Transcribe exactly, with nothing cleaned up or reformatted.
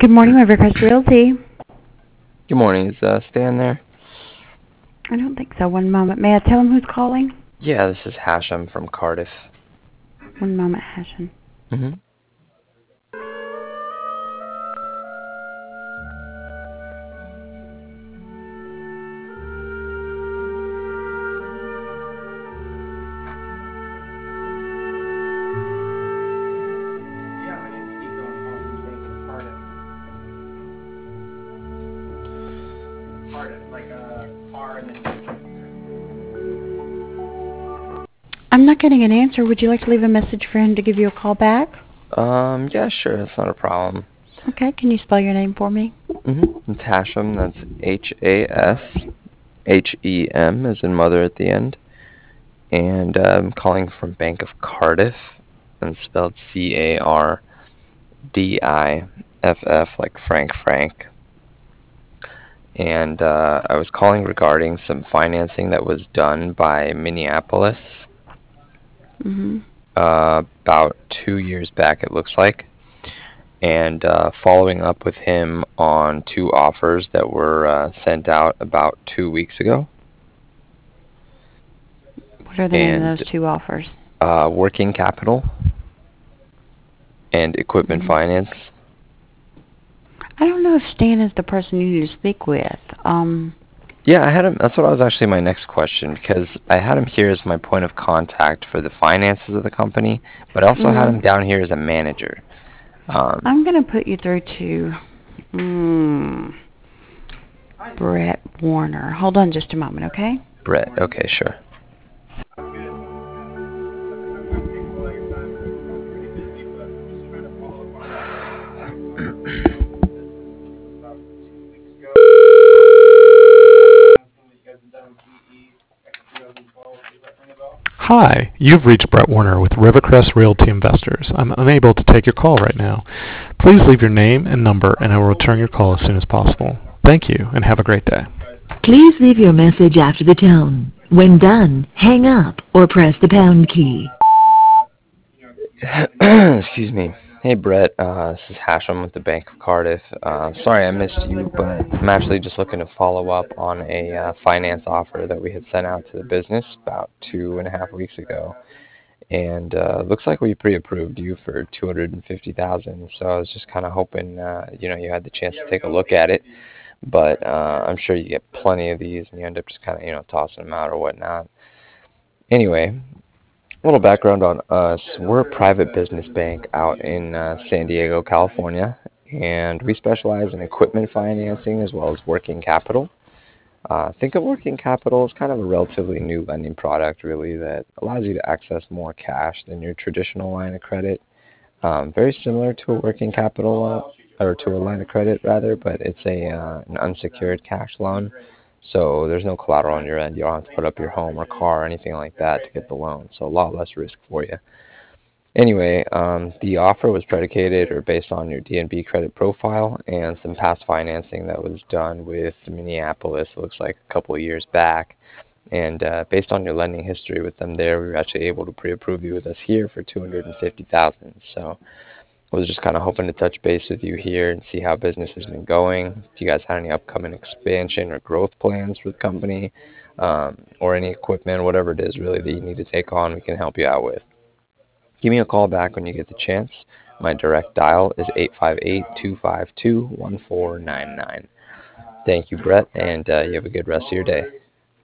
Good morning, Rivercrest Realty. Good morning. Is uh, Stan there? I don't think so. One moment. May I tell him who's calling? Yeah, this is Hashem from Cardiff. One moment, Hashem. Mm-hmm. I'm not getting an answer. Would you like to leave a message for him to give you a call back? Um, yeah, sure. That's not a problem. Okay. Can you spell your name for me? Mm-hmm. It's Hashem. That's H A S H E M as in mother at the end. And uh, I'm calling from Bank of Cardiff, and spelled C A R D I F F, like Frank Frank. And uh, I was calling regarding some financing that was done by Minneapolis Mm-hmm. uh, about two years back, it looks like. And uh, following up with him on two offers that were uh, sent out about two weeks ago. What are the name of those two offers? Uh, working capital and equipment mm-hmm. finance. I don't know if Stan is the person you need to speak with. Um, yeah, I had him. That's what I was actually my next question, because I had him here as my point of contact for the finances of the company, but I also mm-hmm. had him down here as a manager. Um, I'm going to put you through to mm, Brett Warner. Hold on just a moment, okay? Brett. Okay, sure. Hi, you've reached Brett Warner with Rivercrest Realty Investors. I'm unable to take your call right now. Please leave your name and number, and I will return your call as soon as possible. Thank you, and have a great day. Please leave your message after the tone. When done, hang up or press the pound key. Excuse me. Hey, Brett. Uh, this is Hashem with the Bank of Cardiff. Uh, sorry I missed you, but I'm actually just looking to follow up on a uh, finance offer that we had sent out to the business about two and a half weeks ago. And uh, looks like we pre-approved you for two hundred fifty thousand dollars. So I was just kind of hoping, uh, you know, you had the chance to take a look at it. But uh, I'm sure you get plenty of these, and you end up just kind of, you know, tossing them out or whatnot. Anyway, a little background on us. We're a private business bank out in uh, San Diego, California, and we specialize in equipment financing as well as working capital. Uh, think of working capital as kind of a relatively new lending product, really, that allows you to access more cash than your traditional line of credit. Um, very similar to a working capital, uh, or to a line of credit, rather, but it's a uh, an unsecured cash loan. So there's no collateral on your end. You don't have to put up your home or car or anything like that to get the loan. So a lot less risk for you. Anyway, um, the offer was predicated or based on your D N B credit profile and some past financing that was done with Minneapolis, it looks like a couple of years back. And uh, based on your lending history with them there, we were actually able to pre-approve you with us here for two hundred fifty thousand dollars. So I was just kind of hoping to touch base with you here and see how business has been going. If you guys had any upcoming expansion or growth plans for the company, um, or any equipment, whatever it is really that you need to take on, we can help you out with. Give me a call back when you get the chance. My direct dial is eight five eight, two five two, one four nine nine. Thank you, Brett, and uh, you have a good rest of your day.